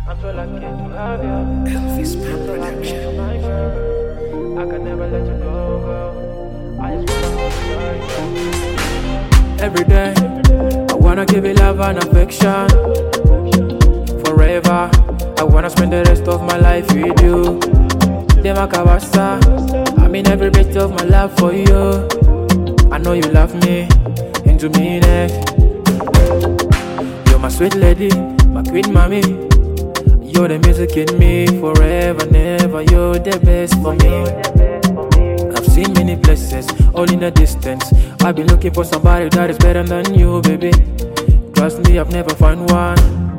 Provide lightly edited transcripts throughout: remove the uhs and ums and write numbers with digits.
I'm so lucky to have you. Elvis I'm so happy Production. you're my girl. I can never let you go, girl. I just wanna hold you tight. Every day, I wanna give you love and affection. Forever, I wanna spend the rest of my life with you. Demakabasa, I mean every bit of my love for you. I know you love me, into me next. You're my sweet lady, my queen mommy. You're the music in me, forever, never. You're the best for me. I've seen many places, all in a distance. I've been looking for somebody that is better than you, baby. Trust me, I've never found one.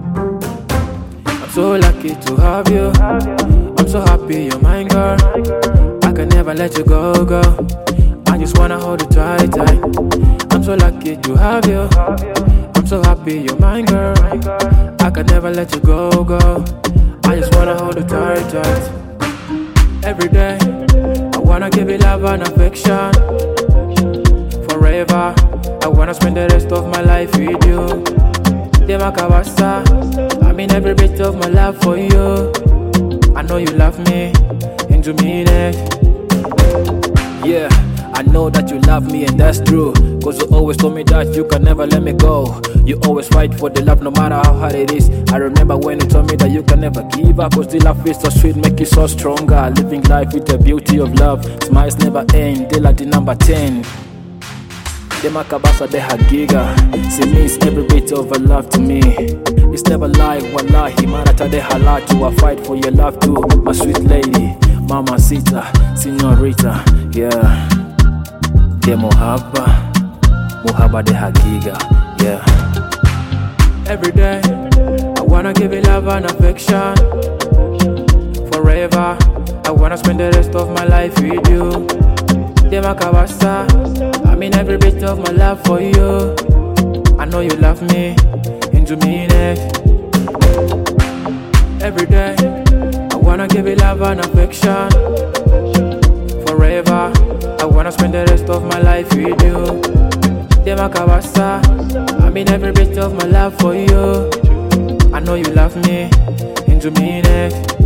I'm so lucky to have you. I'm so happy you're mine, girl. I can never let you go, girl. I just wanna hold you tight, tight. I'm so lucky to have you. I'm so happy you're mine, girl. I can never let you go, girl. I just wanna hold you tight, tight. Every day, I wanna give you love and affection. Forever, I wanna spend the rest of my life with you. Demakabasa, I mean every bit of my love for you. I know you love me, into me next. Yeah, I know that you love me and that's true. Cause you always told me that you can never let me go. You always fight for the love no matter how hard it is. I remember when you told me that you can never give up. Cause the love is so sweet, make you so stronger. Living life with the beauty of love. Smiles never end, they like the number 10. Demakabasa de Hagiga. See me is every bit of a love to me. It's never lie, wallahi, marata de halatu. I fight for your love too, my sweet lady, Mama Sita, Senorita, yeah. De Mohaba, Mohaba de Hagiga, yeah. Every day, I wanna give you love and affection. Forever, I wanna spend the rest of my life with you. Demakabasa, I mean every bit of my love for you. I know you love me, into me next. Every day, I wanna give you love and affection. Forever, I wanna spend the rest of my life with you. Demakabasa, I mean every bit of my love for you. I know you love me, into me next.